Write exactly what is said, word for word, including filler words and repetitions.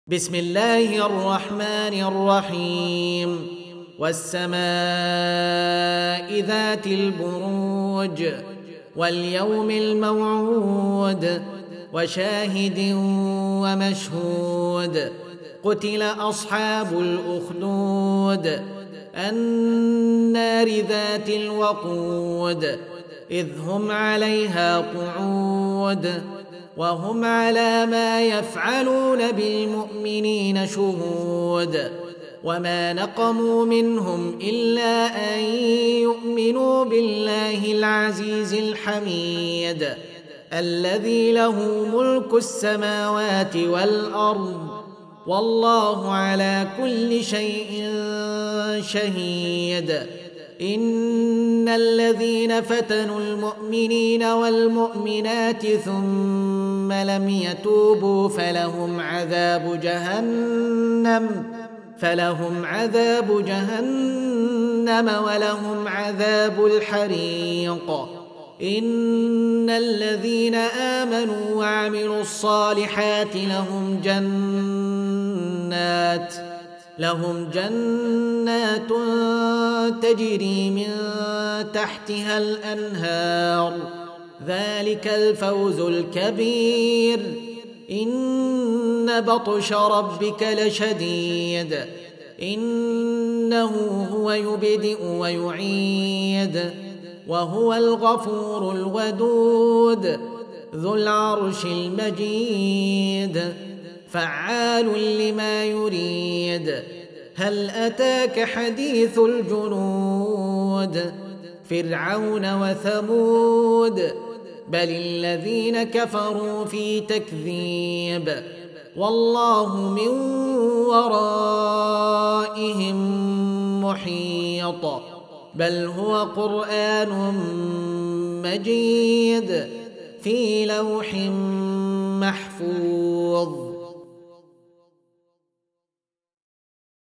بسم الله الرحمن الرحيم والسماء ذات البروج واليوم الموعود وشاهد ومشهود قتل أصحاب الأخدود النار ذات الوقود إذ هم عليها قعود وهم على ما يفعلون بالمؤمنين شهود وما نقموا منهم إلا أن يؤمنوا بالله العزيز الحميد الذي له ملك السماوات والأرض والله على كل شيء شهيد. إن الذين فتنوا المؤمنين والمؤمنات ثم لم يتوبوا فلهم عذاب جهنم فلهم عذاب جهنم ولهم عذاب الحريق. إن الذين آمنوا وعملوا الصالحات لهم جنات لهم جنات تجري من تحتها الأنهار ذلك الفوز الكبير. إن بطش ربك لشديد إنه هو يبدئ ويعيد وهو الغفور الودود ذو العرش المجيد فعال لما يريد. هل أتاك حديث الجنود فرعون وثمود بل الذين كفروا في تكذيب والله من ورائهم محيط بل هو قرآن مجيد في لوح محفوظ.